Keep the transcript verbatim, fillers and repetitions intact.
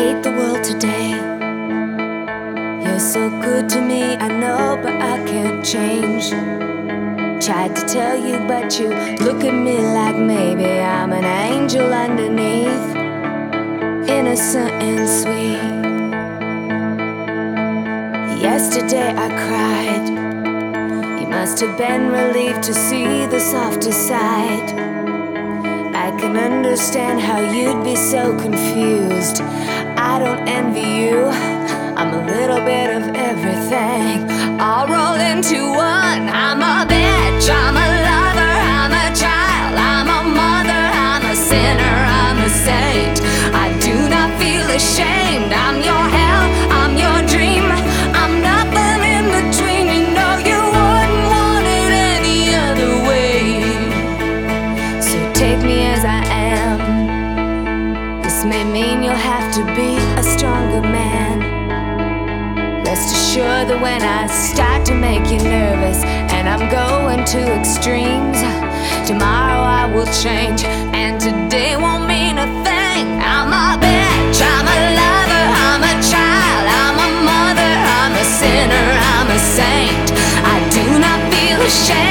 hate the world today. You're so good to me, I know, but I can't change. Tried to tell you, but you look at me like maybe I'm an angel underneath, innocent and sweet. Yesterday I cried. You must have been relieved to see the softer side. I can understand how you'd be so confused. I don't envy you. I'm a little bit of everything, all rolled into one. I'm a bitch, I'm a lover, I'm a child, I'm a mother, I'm a sinner, I'm a saint. I do not feel ashamed. I'm your hell, I'm your dream, I'm nothing in between. You know you wouldn't want it any other way. So take me as I am. This may mean you'll have to be a stronger man. Rest assured that when I start to make you nervous and I'm going to extremes, tomorrow I will change and today won't mean a thing. I'm a bitch, I'm a lover, I'm a child, I'm a mother, I'm a sinner, I'm a saint. I do not feel ashamed.